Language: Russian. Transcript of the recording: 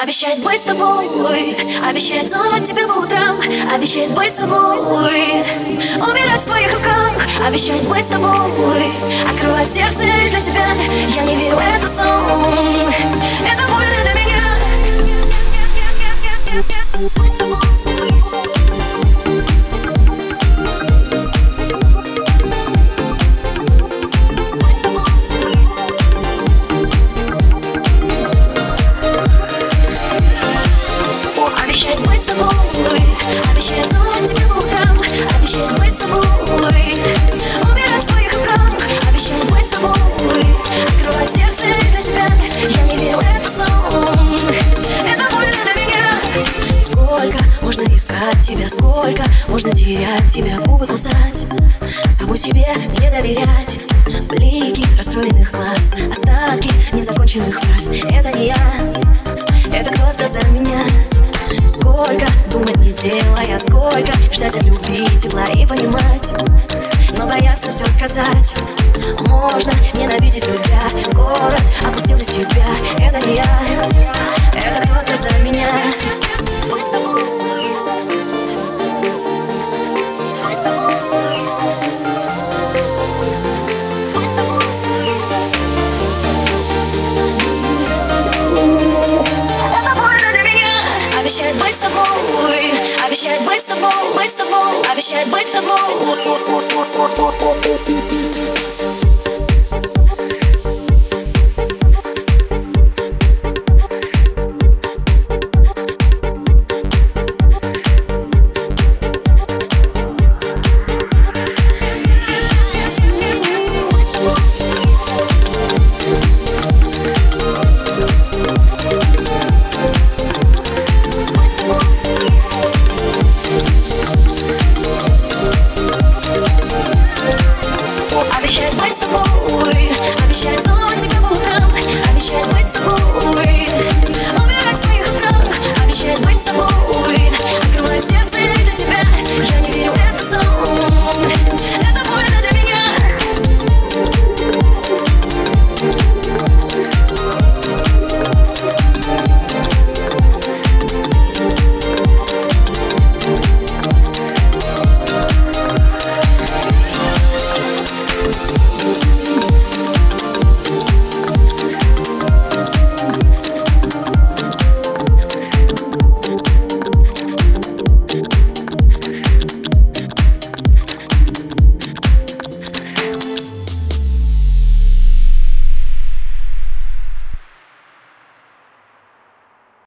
Обещает быть с тобой, обещает целовать тебя по утрам, обещает быть с собой, умирать в твоих руках. Обещает быть с тобой, открывать сердце лишь для тебя. Я не верю, это сон, это больно для меня. Обещает быть с тобой, обещает целовать тебя по утрам, обещает быть с собой, умирать в твоих руках. Обещает быть с тобой, открывать сердце лишь для тебя. Я не верю, это сон, это больно для меня. Сколько можно искать тебя, сколько можно терять тебя, губы кусать, саму себе не доверять. Блики расстроенных глаз, остатки незаконченных фраз. Это не я, это кто-то за меня. Сколько думать не делая, сколько ждать от любви тепла и понимать, но бояться все сказать. Можно ненавидеть любя, город опустил без тебя. Это не я, это кто-то за меня. Будь с тобой. Будь с тобой. Будь с тобой. Это больно для меня. Обещает быть с тобой, обещает быть с тобой, быть с тобой, обещает быть с тобой.